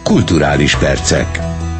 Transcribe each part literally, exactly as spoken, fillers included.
Kulturális percek.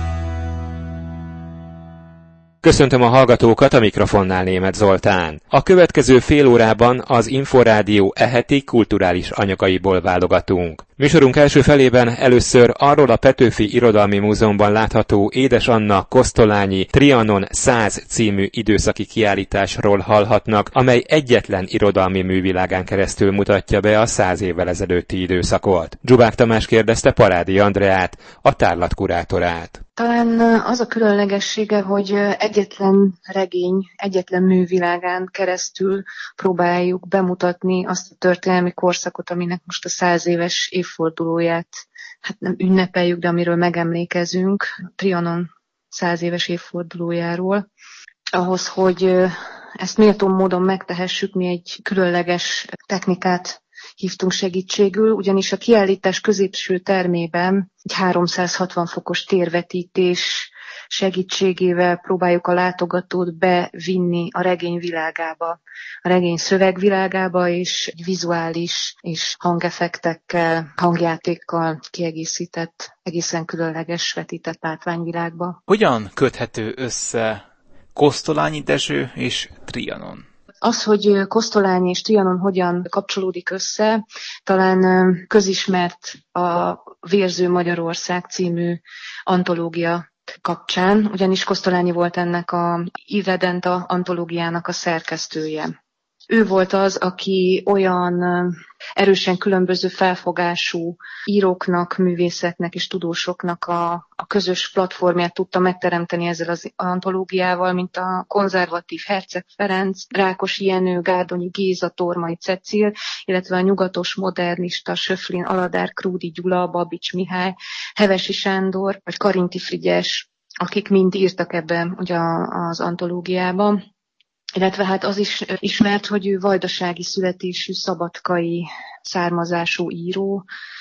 Köszöntöm a hallgatókat, a mikrofonnál Németh Zoltán. A következő fél órában az Inforádió eheti kulturális anyagaiból válogatunk. Műsorunk első felében először arról a Petőfi Irodalmi Múzeumban látható Édes Anna Kosztolányi Trianon száz című időszaki kiállításról hallhatnak, amely egyetlen irodalmi művilágán keresztül mutatja be a száz évvel ezelőtti időszakot. Dzsubák Tamás kérdezte Parádi Andreát, a tárlat kurátorát. Talán az a különlegessége, hogy egyetlen regény, egyetlen művilágán keresztül próbáljuk bemutatni azt a történelmi korszakot, aminek most a száz éves évfordulóját, hát nem ünnepeljük, de amiről megemlékezünk, Trianon száz éves évfordulójáról. Ahhoz, hogy ezt méltó módon megtehessük, mi egy különleges technikát hívtunk segítségül, ugyanis a kiállítás középső termében egy háromszázhatvan fokos térvetítés segítségével próbáljuk a látogatót bevinni a regény világába, a regény szövegvilágába, és egy vizuális és hangeffektekkel, hangjátékkal kiegészített, egészen különleges vetített látványvilágba. Hogyan köthető össze Kosztolányi Dezső és Trianon? Az, hogy Kosztolányi és Trianon hogyan kapcsolódik össze, talán közismert a Vérző Magyarország című antológia kapcsán, ugyanis Kosztolányi volt ennek a Irredenta antológiának a szerkesztője. Ő volt az, aki olyan erősen különböző felfogású íróknak, művészeknek és tudósoknak a, a közös platformját tudta megteremteni ezzel az antológiával, mint a konzervatív Herceg Ferenc, Rákosi Jenő, Gárdonyi Géza, Tormai Cecil, illetve a nyugatos modernista Söflin Aladár, Krúdy Gyula, Babics Mihály, Hevesi Sándor vagy Karinti Frigyes, akik mind írtak ebben ugye az antológiában. Illetve hát az is ismert, hogy ő vajdasági születésű, szabadkai származású író,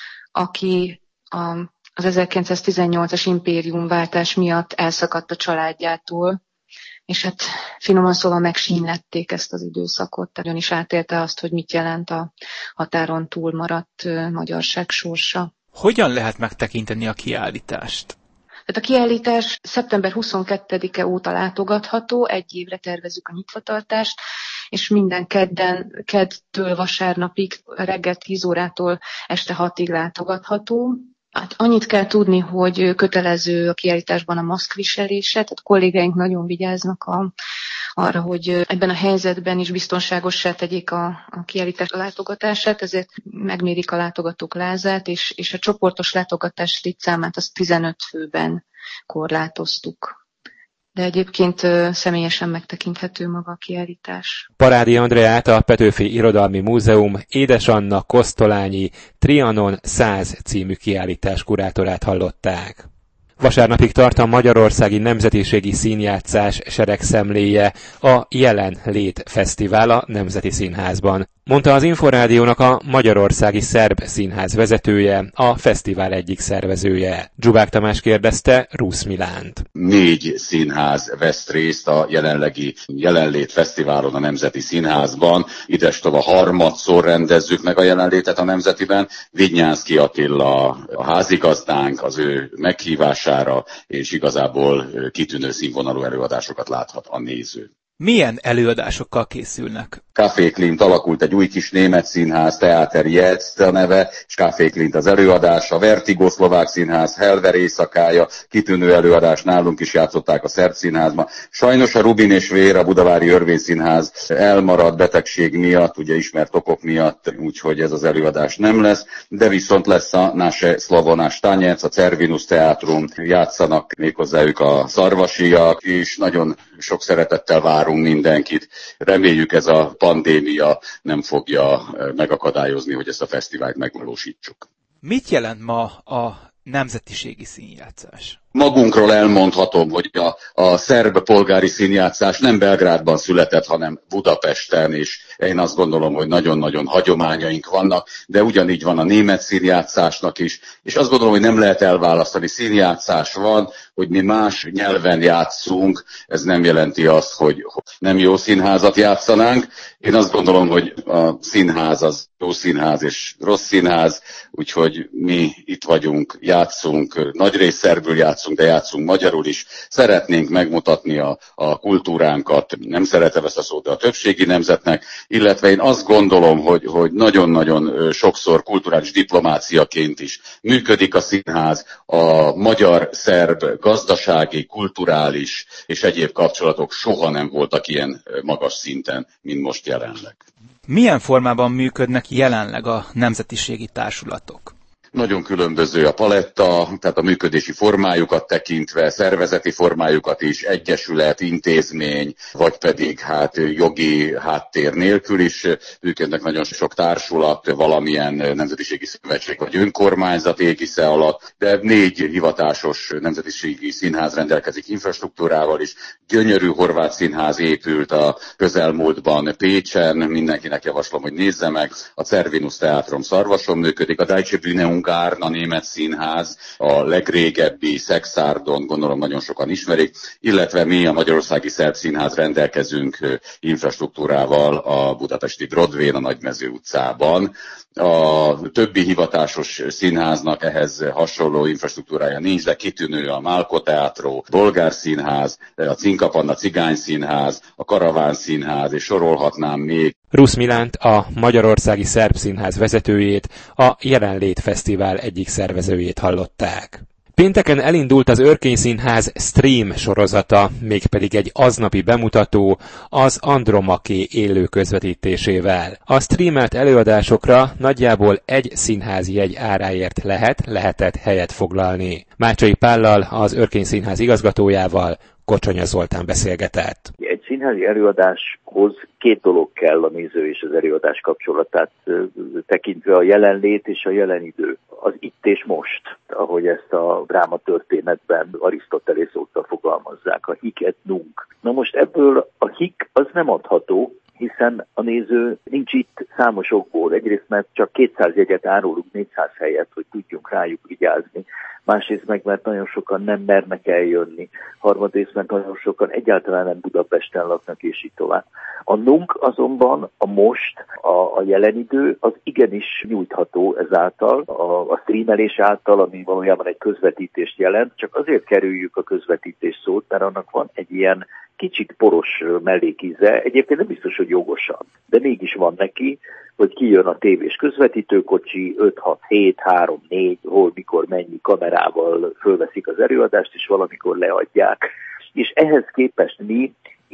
aki a, az ezerkilencszáztizennyolcas impériumváltás miatt elszakadt a családjától, és hát finoman szóval megsínlették ezt az időszakot, tehát ön is átélte azt, hogy mit jelent a határon túl maradt magyarság sorsa. Hogyan lehet megtekinteni a kiállítást? Tehát a kiállítás szeptember huszonkettedike óta látogatható, egy évre tervezzük a nyitvatartást, és minden kedden, keddtől vasárnapig, reggel tíz órától este hatig látogatható. Hát annyit kell tudni, hogy kötelező a kiállításban a maszkviselése, tehát kollégáink nagyon vigyáznak a, arra, hogy ebben a helyzetben is biztonságossá tegyék a, a kiállítás látogatását, ezért megmérik a látogatók lázát, és, és a csoportos látogatás létszámát azt tizenöt főben korlátoztuk. De egyébként ö, személyesen megtekinthető maga a kiállítás. Parádi Andreát, a Petőfi Irodalmi Múzeum Édes Anna Kosztolányi Trianon száz című kiállítás kurátorát hallották. Vasárnapig tart a Magyarországi Nemzetiségi Színjátszás seregszemléje, a Jelen Lét Fesztivál a Nemzeti Színházban. Mondta az Inforádiónak a Magyarországi Szerb Színház vezetője, a fesztivál egyik szervezője. Dzsubák Tamás kérdezte Rusz Milánt. Négy színház vesz részt a jelenlegi Jelenlét Fesztiválon a Nemzeti Színházban. Idestova harmadszor rendezzük meg a jelenlétet a Nemzetiben. Vignyánszky Attila a házigazdánk, az ő meghívására, és igazából kitűnő színvonalú előadásokat láthat a néző. Milyen előadásokkal készülnek? Café Klint alakult egy új kis német színház, Theater Jetzt a neve, és Café Klint az előadása, Vertigo szlovák színház, Helver éjszakája, kitűnő előadás, nálunk is játszották a szerb színházban. Sajnos a Rubin és Vér, a Budavári Örvény Színház elmaradt betegség miatt, ugye ismert okok miatt, úgyhogy ez az előadás nem lesz, de viszont lesz a Naše Slavonás Tanec, a Cervinus Teátrum, játszanak méghozzá ők a szarvasiak, és nagyon sok szeretettel várunk mindenkit. Reméljük ez a pandémia nem fogja megakadályozni, hogy ezt a fesztivált megvalósítsuk. Mit jelent ma a nemzetiségi színjátszás? Magunkról elmondhatom, hogy a, a szerb polgári színjátszás nem Belgrádban született, hanem Budapesten, és én azt gondolom, hogy nagyon-nagyon hagyományaink vannak, de ugyanígy van a német színjátszásnak is, és azt gondolom, hogy nem lehet elválasztani. Színjátszás van, hogy mi más nyelven játszunk, ez nem jelenti azt, hogy nem jó színházat játszanánk. Én azt gondolom, hogy a színház az jó színház és rossz színház, úgyhogy mi itt vagyunk, játszunk, nagyrészt szerbül játszunk, de játszunk magyarul is. Szeretnénk megmutatni a, a kultúránkat, nem szeretem ezt a szót, de a többségi nemzetnek, illetve én azt gondolom, hogy, hogy nagyon-nagyon sokszor kulturális diplomáciaként is működik a színház, a magyar-szerb gazdasági, kulturális és egyéb kapcsolatok soha nem voltak ilyen magas szinten, mint most jelenleg. Milyen formában működnek jelenleg a nemzetiségi társulatok? Nagyon különböző a paletta, tehát a működési formájukat tekintve, szervezeti formájukat is, egyesület, intézmény, vagy pedig hát jogi háttér nélkül is működnek nagyon sok társulat, valamilyen nemzetiségi szövetség vagy önkormányzat égisze alatt, de négy hivatásos nemzetiségi színház rendelkezik infrastruktúrával is. Gyönyörű horvát színház épült a közelmúltban Pécsen, mindenkinek javaslom, hogy nézze meg. A Cervinus Teátrum Szarvason működik, a Deutsche Bühne Ungarn, a német színház, a legrégebbi Szexárdon, gondolom nagyon sokan ismerik, illetve mi a Magyarországi Szerb Színház rendelkezünk infrastruktúrával a budapesti Broadwayn, a Nagymező utcában. A többi hivatásos színháznak ehhez hasonló infrastruktúrája nincs, de kitűnő a Málko Teátró, Bolgár Színház, a Cinkapanna Cigány Színház, a Karaván Színház, és sorolhatnám még. Rusz Milánt, a Magyarországi Szerb Színház vezetőjét, a Jelenlét Fesztivál egyik szervezőjét hallották. Pénteken elindult az Örkény Színház Stream sorozata, mégpedig egy aznapi bemutató az Andromaché élő közvetítésével. A streamelt előadásokra nagyjából egy színházi jegy áráért lehet, lehetett helyet foglalni. Mácsai Pállal, az Örkény Színház igazgatójával Kocsonya Zoltán beszélgetett. Egy színházi előadáshoz két dolog kell a néző és az előadás kapcsolatát tekintve, a jelenlét és a jelenidő. Az itt és most, ahogy ezt a dráma történetben Arisztotelész óta fogalmazzák, a hic et nunc. Na most ebből a hic az nem adható, hiszen a néző nincs itt számos okból. Egyrészt, mert csak kétszáz jegyet árulunk négyszáz helyet, hogy tudjunk rájuk vigyázni. Másrészt meg, mert nagyon sokan nem mernek eljönni. Harmadrészt, mert nagyon sokan egyáltalán nem Budapesten laknak, és így tovább. A nunk azonban, a most, a, a jelenidő, az igenis nyújtható ezáltal, a, a streamelés által, ami valójában egy közvetítést jelent, csak azért kerüljük a közvetítés szót, mert annak van egy ilyen kicsit poros mellékíze, egyébként nem biztos, hogy jogosan, de mégis van neki, hogy kijön a tévés közvetítőkocsi, öt, hat, hét, három, négy, hol, mikor, mennyi kamerával fölveszik az előadást, és valamikor leadják. És ehhez képest mi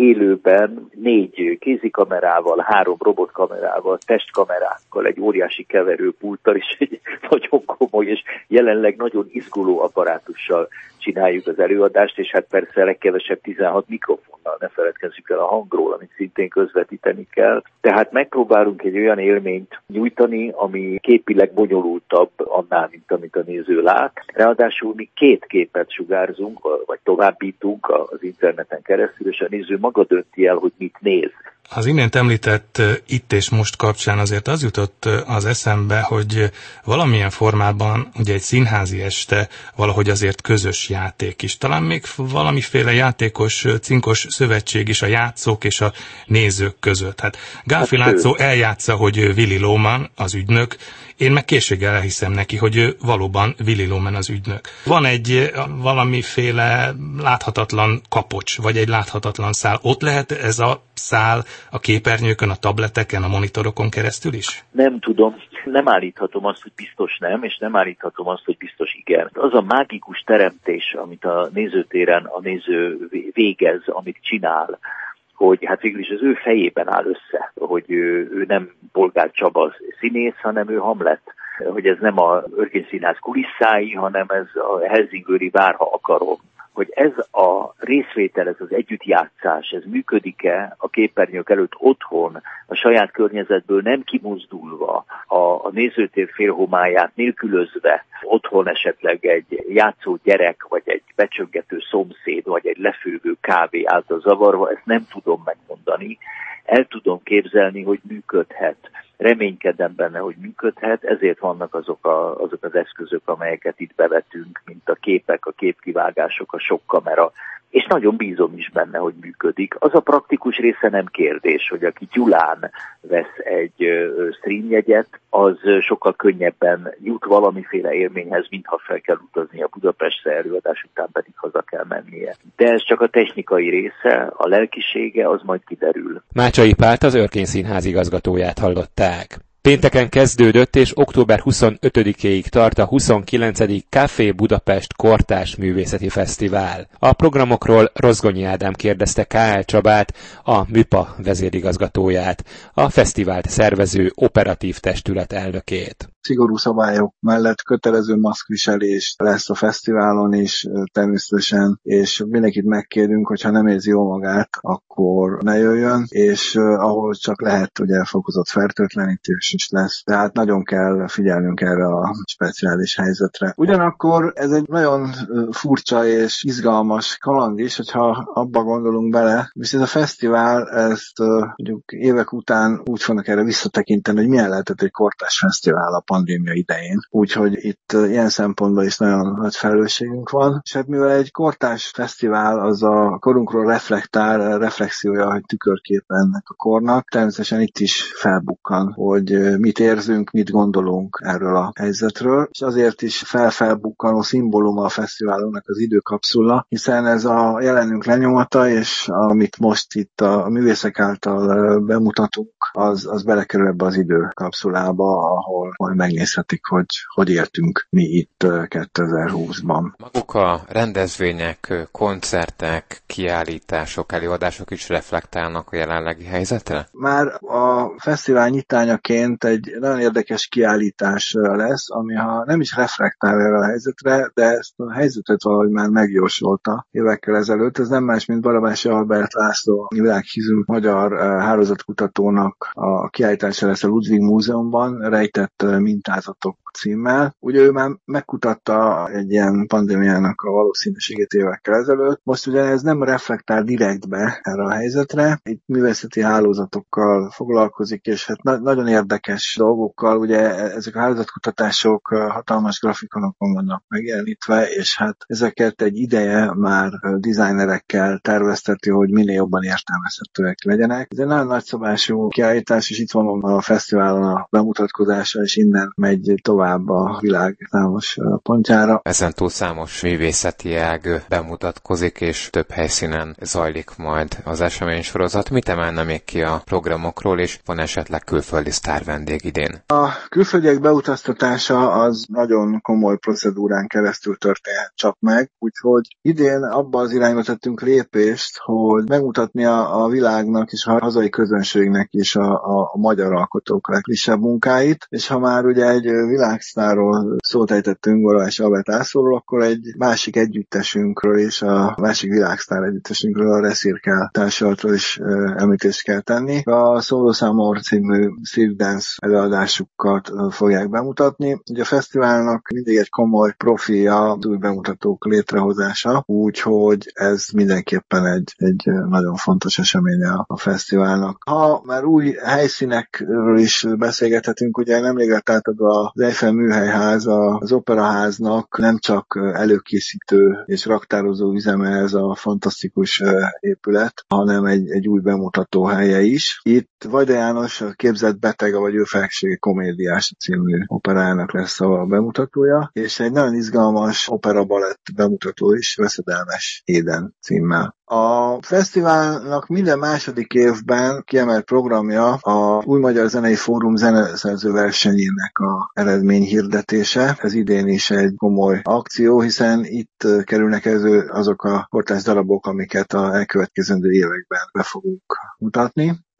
élőben négy kézikamerával, három robotkamerával, testkamerákkal, egy óriási keverőpulttal és egy nagyon komoly és jelenleg nagyon izguló apparátussal csináljuk az előadást, és hát persze legkevesebb tizenhat mikrofonnal, ne feledkezzük el a hangról, amit szintén közvetíteni kell. Tehát megpróbálunk egy olyan élményt nyújtani, ami képileg bonyolultabb annál, mint amit a néző lát. Ráadásul mi két képet sugárzunk, vagy továbbítunk az interneten keresztül, és a néző maga dönti el, hogy mit néz. Az imént említett itt és most kapcsán azért az jutott az eszembe, hogy valamilyen formában ugye egy színházi este valahogy azért közös játék is. Talán még valamiféle játékos, cinkos szövetség is a játszók és a nézők között. Hát Gálfi László eljátsza, hogy Willy Loman az ügynök, én meg készséggel elhiszem neki, hogy ő valóban Willy Loman az ügynök. Van egy valamiféle láthatatlan kapocs, vagy egy láthatatlan szál. Ott lehet ez a szál a képernyőkön, a tableteken, a monitorokon keresztül is? Nem tudom. Nem állíthatom azt, hogy biztos nem, és nem állíthatom azt, hogy biztos igen. Az a mágikus teremtés, amit a nézőtéren a néző végez, amit csinál, hogy hát végül is az ő fejében áll össze, hogy ő, ő nem Polgár Csaba színész, hanem ő Hamlet. Hogy ez nem a Örkény Színház kulisszái, hanem ez a helsingőri Vár, ha akarom. hogy ez a részvétel, ez az együttjátszás, ez működik-e a képernyők előtt otthon, a saját környezetből nem kimozdulva, a, a nézőtér félhomályát nélkülözve, otthon esetleg egy játszó gyerek, vagy egy becsöngető szomszéd, vagy egy lefőgő kávé által zavarva, ezt nem tudom megmondani. El tudom képzelni, hogy működhet. Reménykedem benne, hogy működhet, ezért vannak azok, a, azok az eszközök, amelyeket itt bevetünk, mint a képek, a képkivágások, a sok kamera, és nagyon bízom is benne, hogy működik. Az a praktikus része nem kérdés, hogy aki Gyulán vesz egy streamjegyet, az sokkal könnyebben jut valamiféle élményhez, mintha fel kell utazni a Budapestre, előadás után pedig haza kell mennie. De ez csak a technikai része, a lelkisége az majd kiderül. Mácsai Pált az Örkény Színház igazgatóját hallották. Pénteken kezdődött és október huszonötödikéig tart a huszonkilencedik Café Budapest Kortárs Művészeti Fesztivál. A programokról Rozgonyi Ádám kérdezte K L Csabát, a MÜPA vezérigazgatóját, a fesztivált szervező operatív testület elnökét. Szigorú szabályok mellett kötelező maszkviselés lesz a fesztiválon is természetesen, és mindenkit megkérünk, hogyha nem érzi jól magát, akkor ne jöjjön, és ahol csak lehet, ugye fokozott fertőtlenítés is lesz, tehát nagyon kell figyelnünk erre a speciális helyzetre. Ugyanakkor ez egy nagyon furcsa és izgalmas kaland is, hogyha abba gondolunk bele, viszont a fesztivál ezt mondjuk évek után úgy fognak erre visszatekinteni, hogy milyen lehetett egy kortárs fesztivál a pandémia idején. Úgyhogy itt ilyen szempontból is nagyon nagy felelősségünk van. És hát mivel egy kortárs fesztivál az a korunkról reflektál, reflexiója, hogy tükörképe ennek a kornak, természetesen itt is felbukkan, hogy mit érzünk, mit gondolunk erről a helyzetről. És azért is felfelbukkanó szimbóluma a fesztiválunknak az időkapszula, hiszen ez a jelenünk lenyomata, és amit most itt a művészek által bemutatunk, az, az belekerül ebbe az időkapszulába, ahol majd megnézhetik, hogy hogy éltünk mi itt kétezer-húszban. Maguk a rendezvények, koncertek, kiállítások, előadások is reflektálnak a jelenlegi helyzetre? Már a fesztivál nyitányaként egy nagyon érdekes kiállítás lesz, ami ha nem is reflektál erre a helyzetre, de ezt a helyzetet valahogy már megjósolta évekkel ezelőtt. Ez nem más, mint Barabási Albert László, világhízű magyar hálózatkutatónak a kiállítása lesz a Ludwig Múzeumban, rejtett mintázatok címmel. Ugye ő már megkutatta egy ilyen pandémiának a valószínűségét évekkel ezelőtt. Most ugye ez nem reflektál direktbe erre a helyzetre. Itt művészeti hálózatokkal foglalkozik, és hát na- nagyon érdekes dolgokkal. Ugye ezek a hálózatkutatások hatalmas grafikonokon vannak megjelenítve, és hát ezeket egy ideje már designerekkel tervezteti, hogy minél jobban értelmezhetőek legyenek. Ez egy nagyon nagyszabású kiállítás, és itt van a fesztiválon a bemutatkozása, és innen megy tovább a világ számos pontjára. Ezen túl számos művészeti ág bemutatkozik, és több helyszínen zajlik majd az eseménysorozat. Mit emelne még ki a programokról, és van esetleg külföldi sztár vendég idén? A külföldiek beutaztatása az nagyon komoly procedúrán keresztül történhet csak meg, úgyhogy idén abba az irányba tettünk lépést, hogy megmutatni a, a világnak és a hazai közönségnek is a, a, a magyar alkotók legfrissebb munkáit, és ha már ugye egy világsztárról szót ejtettünk, Barabási Albert Lászlóról, akkor egy másik együttesünkről és a másik világsztár együttesünkről, a Reszirkel társulatról is említést kell tenni. A Solo Summer című Cirque Dance előadásukat fogják bemutatni. Ugye a fesztiválnak mindig egy komoly profilja új bemutatók létrehozása, úgyhogy ez mindenképpen egy, egy nagyon fontos eseménye a fesztiválnak. Ha már új helyszínekről is beszélgethetünk, ugye nemrég lett átadva az Eiffel műhelyház az Operaháznak nem csak előkészítő és raktározó üzeme ez a fantasztikus épület, hanem egy, egy új bemutató helye is. Itt Vajda János, a Képzett beteg, vagy ő felsége komédiás című operájának lesz a bemutatója, és egy nagyon izgalmas opera-balett bemutató is, Veszedelmes Éden címmel. A fesztiválnak minden második évben kiemelt programja a Új Magyar Zenei Fórum zeneszerző versenyének a eredményhirdetése. Ez idén is egy komoly akció, hiszen itt kerülnek elő azok a kortárs darabok, amiket a elkövetkezendő években be fogunk mutatni.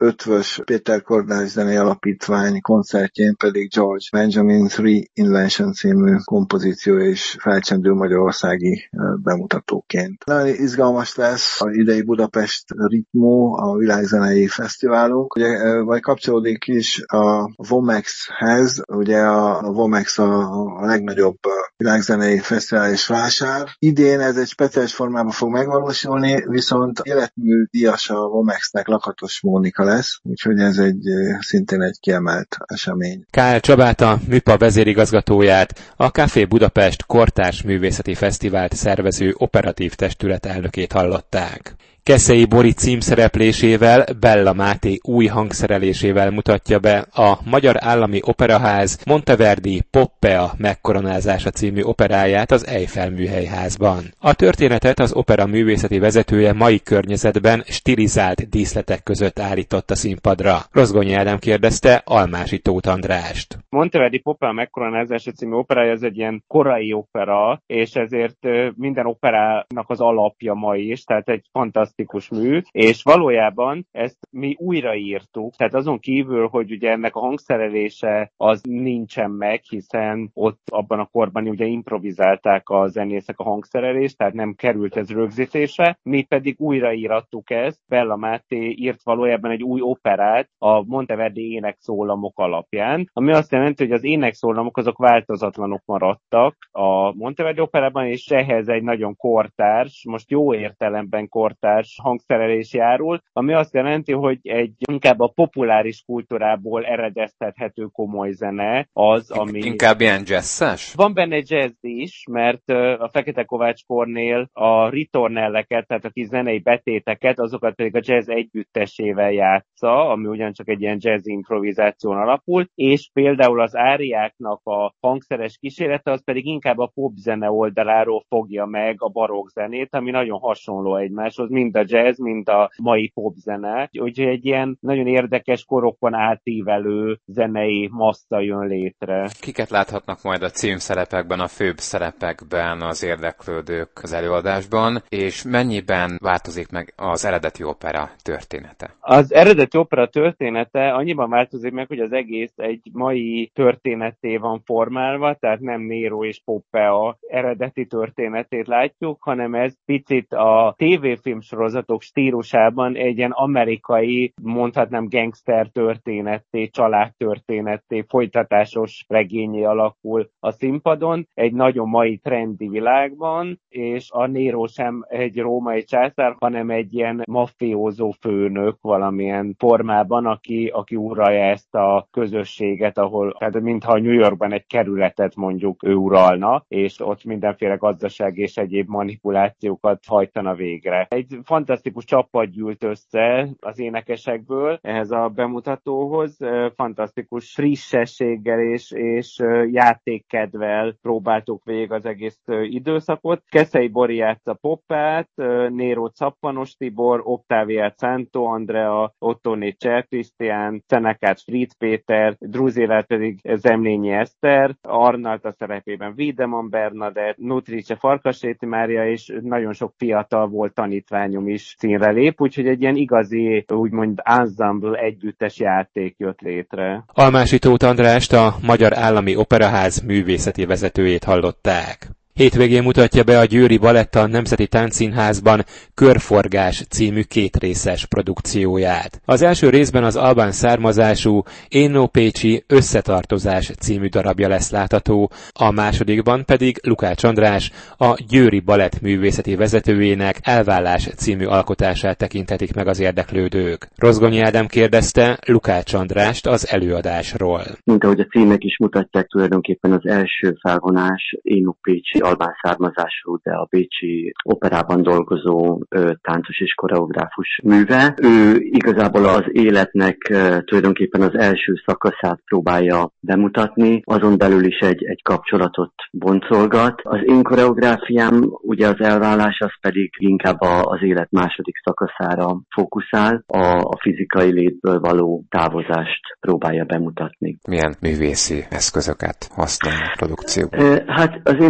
Ötvös Péter Kordás Zenei Alapítvány koncertjén pedig George Benjamin's Reinvention című kompozíció és felcsendül magyarországi bemutatóként. Nagyon izgalmas lesz az idei Budapest Ritmo, a világzenei fesztiválunk. Ugye vagy kapcsolódik is a Vomexhez, ugye a Vomex a, a legnagyobb világzenei fesztivál és vásár. Idén ez egy speciális formában fog megvalósulni, viszont életmű díjas a Vomexnek Lakatos Mónika lesz, úgyhogy ez egy szintén egy kiemelt esemény. Kál Csabát, a MÜPA vezérigazgatóját, a Café Budapest Kortárs Művészeti Fesztivált szervező operatív testület elnökét hallották. Keszei Bori címszereplésével, Bella Máté új hangszerelésével mutatja be a Magyar Állami Operaház Monteverdi Poppea megkoronázása című operáját az Eiffel Műhelyházban. A történetet az opera művészeti vezetője mai környezetben stilizált díszletek között állította színpadra. Rozgonyi Ádám kérdezte Almási Tóth Andrást. Monteverdi Poppea megkoronázása című operája az egy ilyen korai opera, és ezért minden operának az alapja ma is, tehát egy fantasztikus mű, és valójában ezt mi újraírtuk, tehát azon kívül, hogy ugye ennek a hangszerelése az nincsen meg, hiszen ott abban a korban ugye improvizálták a zenészek a hangszerelést, tehát nem került ez rögzítésre, mi pedig újraírattuk ezt, Bella Máté írt valójában egy új operát a Monteverdi énekszólamok alapján, ami azt jelenti, hogy az énekszólamok azok változatlanok maradtak a Monteverdi operában, és ehhez egy nagyon kortárs, most jó értelemben kortárs hangszerelés járul, ami azt jelenti, hogy egy inkább a populáris kultúrából eredeztethető komoly zene az, ami... Inkább ilyen jazzes? Van benne jazz is, mert a Fekete Kovács Kornél a ritornelleket, tehát a kis zenei betéteket, azokat pedig a jazz együttesével játsza, ami ugyancsak egy ilyen jazz improvizáción alapul, és például az áriáknak a hangszeres kísérlete, az pedig inkább a popzene oldaláról fogja meg a barokk zenét, ami nagyon hasonló egymáshoz, mind a jazz, mint a mai popzene. Úgyhogy egy ilyen nagyon érdekes korokon átívelő zenei massza jön létre. Kiket láthatnak majd a címszerepekben, a főbb szerepekben az érdeklődők az előadásban, és mennyiben változik meg az eredeti opera története? Az eredeti opera története annyiban változik meg, hogy az egész egy mai történetté van formálva, tehát nem Nero és Poppea eredeti történetét látjuk, hanem ez picit a tévéfilm sorozatok stílusában egy ilyen amerikai, mondhatnám gangster történetté, család történetté, folytatásos regényé alakul a színpadon, egy nagyon mai trendi világban, és a Nero sem egy római császár, hanem egy ilyen maffiózó főnök valamilyen formában, aki, aki uralja ezt a közösséget, ahol, tehát mintha New Yorkban egy kerületet mondjuk ő uralna, és ott mindenféle gazdaság és egyéb manipulációkat hajtana végre. Egy fantasztikus csapat gyűlt össze az énekesekből ehhez a bemutatóhoz, fantasztikus frissességgel és, és játékkedvel próbáltuk végig az egész időszakot. Keszei Bori játsza Poppát, Nero Cappanos Tibor, Octaviát Szántó Andrea, Ottóné Cser Krisztián, Szenekát Frid Péter, Druzilát pedig Zemlényi Eszter, Arnalt a szerepében Wiedemann Bernadett, Nutrice Farkasréti Mária, és nagyon sok fiatal volt tanítványom is színre lép, úgyhogy egy ilyen igazi, úgymond ensemble együttes játék jött létre. Almási Tóth Andrást, a Magyar Állami Operaház művészeti vezetőjét hallották. Hétvégén mutatja be a Győri Baletta a Nemzeti Táncszínházban Körforgás című kétrészes produkcióját. Az első részben az albán származású Énno Pécsi Összetartozás című darabja lesz látható, a másodikban pedig Lukács András, a Győri Balett művészeti vezetőjének Elvállás című alkotását tekinthetik meg az érdeklődők. Rozgonyi Ádám kérdezte Lukács Andrást az előadásról. Mint ahogy a címek is mutatják, tulajdonképpen az első felvonás Énno Pécsi albán származású, de a bécsi operában dolgozó ö, táncos és koreográfus műve. Ő igazából az életnek ö, tulajdonképpen az első szakaszát próbálja bemutatni, azon belül is egy, egy kapcsolatot boncolgat. Az én koreográfiám, ugye az elvállás, az pedig inkább a, az élet második szakaszára fókuszál, a, a fizikai létből való távozást próbálja bemutatni. Milyen művészi eszközöket használ a produkcióban? Ö, hát az én produkció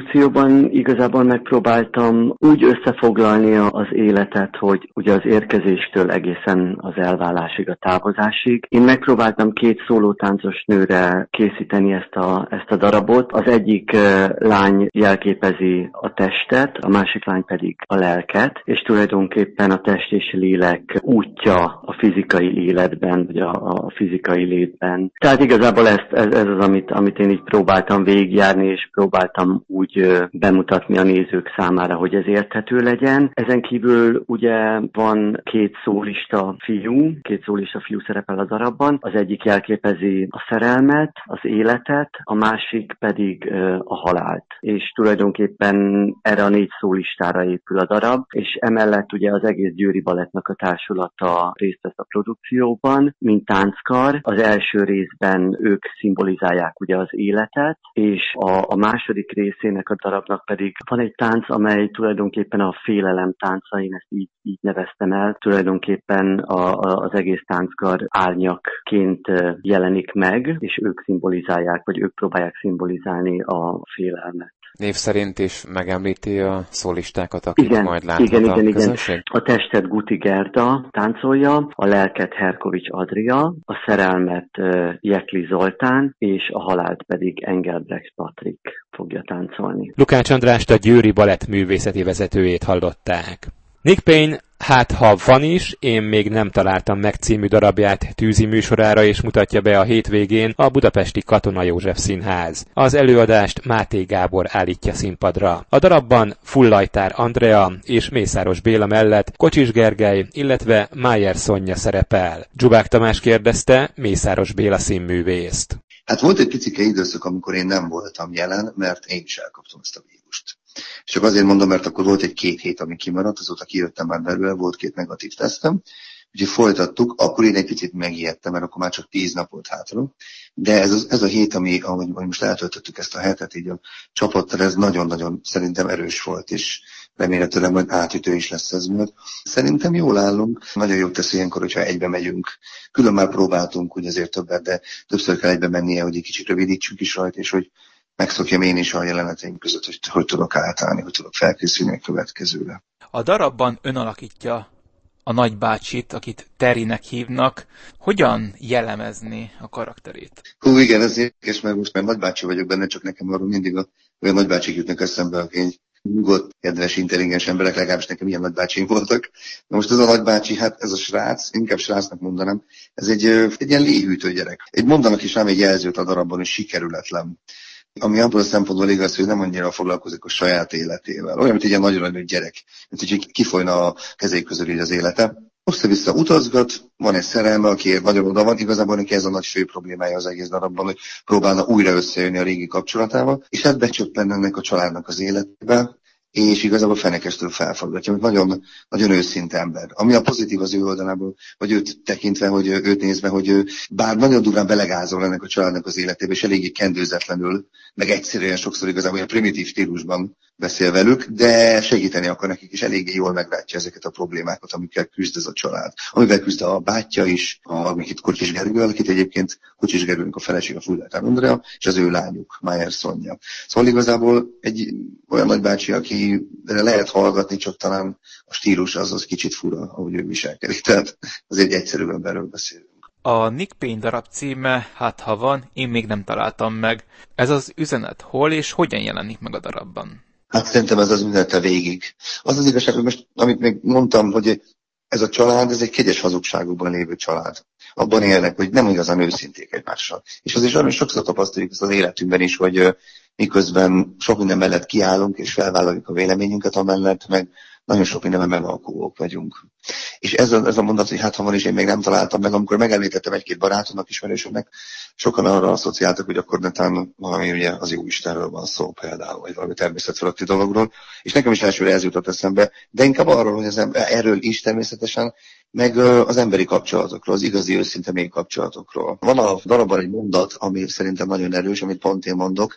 produkcióban igazából megpróbáltam úgy összefoglalni az életet, hogy ugye az érkezéstől egészen az elválásig, a távozásig. Én megpróbáltam két szólótáncos nőre készíteni ezt a, ezt a darabot. Az egyik lány jelképezi a testet, a másik lány pedig a lelket, és tulajdonképpen a test és lélek útja a fizikai életben, vagy a, a fizikai létben. Tehát igazából ez, ez, ez az, amit, amit én így próbáltam végigjárni, és próbáltam úgy bemutatni a nézők számára, hogy ez érthető legyen. Ezen kívül ugye van két szólista fiú, két szólista fiú szerepel a darabban. Az egyik jelképezi a szerelmet, az életet, a másik pedig a halált. És tulajdonképpen erre a négy szólistára épül a darab, és emellett ugye az egész Győri Balettnak a társulata részt vesz a produkcióban, mint tánckar. Az első részben ők szimbolizálják ugye az életet, és a, a második részének a darabnak pedig van egy tánc, amely tulajdonképpen a félelem tánca, én ezt így, így neveztem el. Tulajdonképpen a, a, az egész tánckar árnyakként jelenik meg, és ők szimbolizálják, vagy ők próbálják szimbolizálni a félelmet. Név szerint is megemlíti a szólistákat, akik igen, majd láthat igen, a igen, közönség? Igen. A testet Guti Gerda táncolja, a lelket Herkovics Adria, a szerelmet uh, Jekli Zoltán, és a halált pedig Engelbrecht Patrik fogja táncolni. Lukács Andrást, a Győri Balett művészeti vezetőjét hallották. Nick Payne Hát ha van is, én még nem találtam meg című darabját tűzi műsorára, és mutatja be a hétvégén a budapesti Katona József Színház. Az előadást Máté Gábor állítja színpadra. A darabban Fullajtár Andrea és Mészáros Béla mellett Kocsis Gergely, illetve Májer Szonya szerepel. Dzsubák Tamás kérdezte Mészáros Béla színművészt. Hát volt egy picike időszak, amikor én nem voltam jelen, mert én is elkaptam ezt a vírust. És csak azért mondom, mert akkor volt egy két hét, ami kimaradt, azóta kijöttem már belőle, volt két negatív tesztem, úgyhogy folytattuk. Akkor én egy picit megijedtem, mert akkor már csak tíz nap volt hátra. De ez, az, ez a hét, ami, ahogy most eltöltöttük ezt a hetet így a csapattal, ez nagyon-nagyon szerintem erős volt, és remélhetőleg majd átütő is lesz ez miatt. Szerintem jól állunk, nagyon jó tesz ilyenkor, hogyha egybe megyünk. Külön már próbáltunk úgy azért többet, de többször kell egybe mennie, hogy egy kicsit rövidítsünk is rajta, és hogy megszokjam én is a jeleneteim között, hogy hogy tudok átállni, hogy tudok felkészülni a következőre. A darabban ön alakítja a nagybácsit, akit Terinek hívnak. Hogyan jellemezni a karakterét? Hú, igen, ez érdekes, mert most már nagybácsi vagyok benne, csak nekem arról mindig a, olyan nagybácsik jutnak eszembe, akik nyugodt, kedves, intelligens emberek, legalábbis nekem ilyen nagybácsim voltak. Na most ez a nagybácsi, hát ez a srác, inkább srácnak mondanám, ez egy, egy ilyen léhűtő gyerek. Egy mondanak is rám egy jelzőt a darabban, hogy sikerületlen. Ami abból a szempontból igaz, hogy nem annyira foglalkozik a saját életével. Olyan, mint egy ilyen nagyon nagy gyerek, mint hogy kifolyna a kezék közül így az élete. Össze-vissza utazgat, van egy szerelme, aki nagyon oda van, igazából neki ez a nagy fő problémája az egész darabban, hogy próbálna újra összejönni a régi kapcsolatával, és hát becsöppen ennek a családnak az életébe, és igazából fenekestől felfaggatja, hogy nagyon, nagyon őszinte ember. Ami a pozitív az ő oldalából, vagy őt tekintve, hogy őt nézve, hogy ő bár nagyon durván belegázol ennek a családnak az életébe, és eléggé kendőzetlenül, meg egyszerűen sokszor igazából olyan primitív stílusban beszél velük, de segíteni akar nekik, és eléggé jól meglátja ezeket a problémákat, amikkel küzd ez a család. Amivel küzd a bátyja is, amiket Kocsis Gergő, akit egyébként Kocsis Gergőnek a feleség a Fullajtár Andrea, és az ő lányuk, Májer Szonya. Szóval igazából egy olyan nagybácsi, aki lehet hallgatni, csak talán a stílus az az kicsit fura, ahogy ő viselkedik. Tehát azért egy egyszerű emberről beszélünk. A Nick Payne darab címe, hát ha van, én még nem találtam meg. Ez az üzenet hol és hogyan jelenik meg a darabban? Hát szerintem ez az üzenete végig. Az az igazság, hogy most, amit még mondtam, hogy ez a család, ez egy kegyes hazugságokban lévő család. Abban élnek, hogy nem igazán őszinték egymással. És azért nagyon sokszor tapasztaljuk ezt az életünkben is, hogy miközben sok minden mellett kiállunk, és felvállaljuk a véleményünket amellett, meg nagyon sok mindenben megalkóak vagyunk. És ez a, ez a mondat, hogy hát ha van is, én még nem találtam meg, amikor megemlítettem egy-két barátomnak, ismerősöknek, sokan arra asszociáltak, hogy akkor netán valami ugye az jó Istenről van szó például, vagy valami természetfeletti dologról, és nekem is elsőre ez jutott eszembe, de inkább arról, hogy az ember, erről is természetesen, meg az emberi kapcsolatokról, az igazi őszinte mély kapcsolatokról. Van a darabban egy mondat, ami szerintem nagyon erős, amit pont én mondok,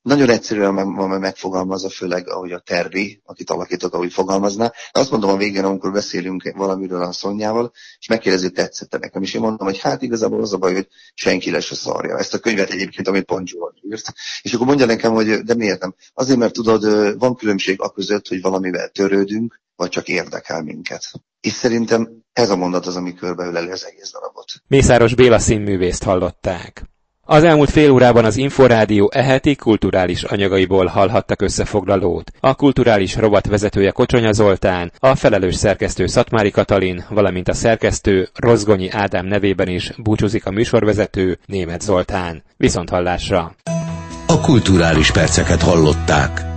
Nagyon egyszerűen van megfogalmazva, főleg ahogy a Terry, akit alakítok, ahogy fogalmazná. De azt mondom a végén, amikor beszélünk valamiről a Szonyával, és megkérdezi, hogy tetszett nekem. És én mondom, hogy hát igazából az a baj, hogy senki le se szarja. Ezt a könyvet egyébként, amit Pont Zsolt írt. És akkor mondja nekem, hogy de miért nem? Azért, mert tudod, van különbség aközött, hogy valamivel törődünk, vagy csak érdekel minket. És szerintem ez a mondat az, ami körbeöleli az egész darabot. Mészáros Béla színművészt hallották. Az elmúlt fél órában az Inforádió e heti kulturális anyagaiból hallhattak összefoglalót. A kulturális rovat vezetője Kocsonya Zoltán, a felelős szerkesztő Szatmári Katalin, valamint a szerkesztő Rozgonyi Ádám nevében is búcsúzik a műsorvezető Németh Zoltán. Viszonthallásra! A kulturális perceket hallották.